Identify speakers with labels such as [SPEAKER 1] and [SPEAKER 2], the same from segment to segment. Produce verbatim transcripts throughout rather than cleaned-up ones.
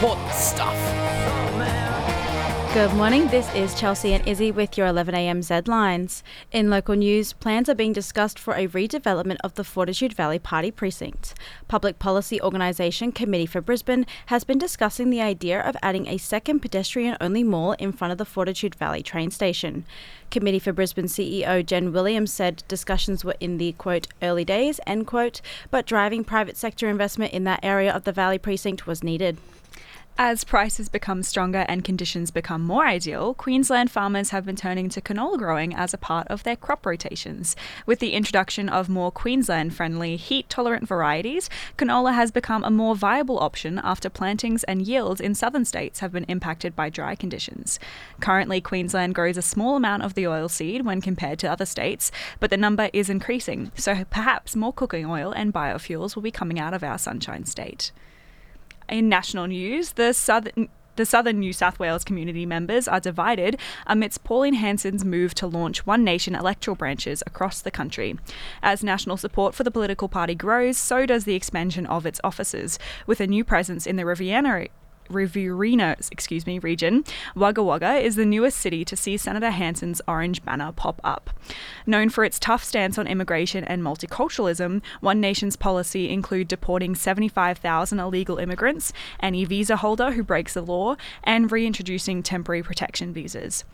[SPEAKER 1] important stuff.
[SPEAKER 2] Good morning, this is Chelsea and Izzy with your eleven a m Z lines. In local news, plans are being discussed for a redevelopment of the Fortitude Valley Party Precinct. Public policy organisation Committee for Brisbane has been discussing the idea of adding a second pedestrian-only mall in front of the Fortitude Valley train station. Committee for Brisbane C E O Jen Williams said discussions were in the, quote, early days, end quote, but driving private sector investment in that area of the Valley Precinct was needed.
[SPEAKER 3] As prices become stronger and conditions become more ideal, Queensland farmers have been turning to canola growing as a part of their crop rotations. With the introduction of more Queensland-friendly, heat-tolerant varieties, canola has become a more viable option after plantings and yields in southern states have been impacted by dry conditions. Currently, Queensland grows a small amount of the oilseed when compared to other states, but the number is increasing, so perhaps more cooking oil and biofuels will be coming out of our Sunshine State. In national news, the Southern, the Southern New South Wales community members are divided amidst Pauline Hanson's move to launch One Nation electoral branches across the country. As national support for the political party grows, so does the expansion of its offices, with a new presence in the Riverina Riverina, excuse me, region. Wagga Wagga is the newest city to see Senator Hanson's orange banner pop up. Known for its tough stance on immigration and multiculturalism, One Nation's policy include deporting seventy-five thousand illegal immigrants, any visa holder who breaks the law, and reintroducing temporary protection visas.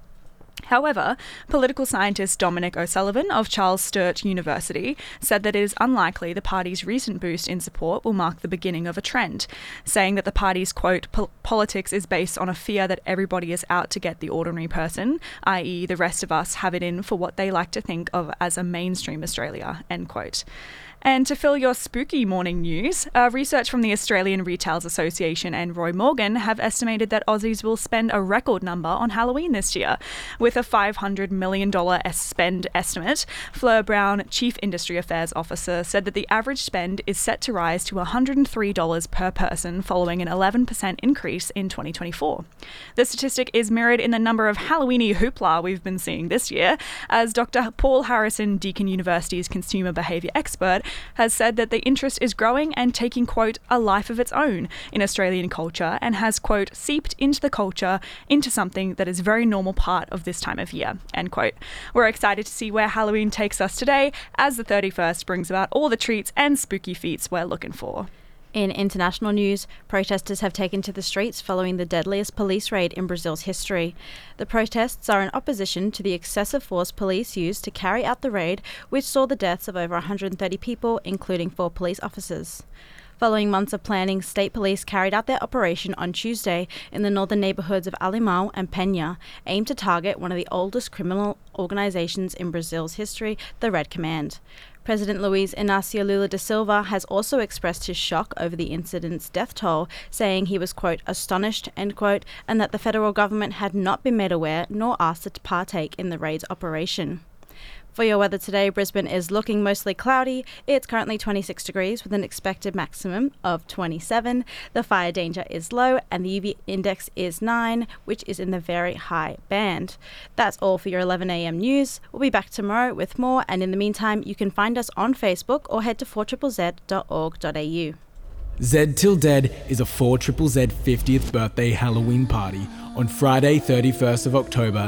[SPEAKER 3] However, political scientist Dominic O'Sullivan of Charles Sturt University said that it is unlikely the party's recent boost in support will mark the beginning of a trend, saying that the party's, quote, politics is based on a fear that everybody is out to get the ordinary person, that is the rest of us have it in for what they like to think of as a mainstream Australia, end quote. And to fill your spooky morning news, uh, research from the Australian Retailers Association and Roy Morgan have estimated that Aussies will spend a record number on Halloween this year. With a five hundred million dollars spend estimate, Fleur Brown, Chief Industry Affairs Officer, said that the average spend is set to rise to one hundred three dollars per person following an eleven percent increase in twenty twenty-four. The statistic is mirrored in the number of Halloweeny hoopla we've been seeing this year, as Doctor Paul Harrison, Deakin University's consumer behaviour expert, has said that the interest is growing and taking, quote, a life of its own in Australian culture and has, quote, seeped into the culture into something that is a very normal part of this time of year, end quote. We're excited to see where Halloween takes us today as the thirty-first brings about all the treats and spooky feats we're looking for.
[SPEAKER 2] In international news, protesters have taken to the streets following the deadliest police raid in Brazil's history. The protests are in opposition to the excessive force police used to carry out the raid, which saw the deaths of over one hundred thirty people, including four police officers. Following months of planning, state police carried out their operation on Tuesday in the northern neighbourhoods of Alemão and Penha, aimed to target one of the oldest criminal organisations in Brazil's history, the Red Command. President Luiz Inácio Lula da Silva has also expressed his shock over the incident's death toll, saying he was, quote, astonished, end quote, and that the federal government had not been made aware nor asked to partake in the raid's operation. For your weather today, Brisbane is looking mostly cloudy. It's currently twenty-six degrees with an expected maximum of twenty-seven. The fire danger is low and the U V index is nine, which is in the very high band. That's all for your eleven a m news. We'll be back tomorrow with more, and in the meantime, you can find us on Facebook or head to four Z Z Z dot org dot a u.
[SPEAKER 1] Z Till Dead is a four Z Z Z fiftieth birthday Halloween party on Friday, thirty-first of October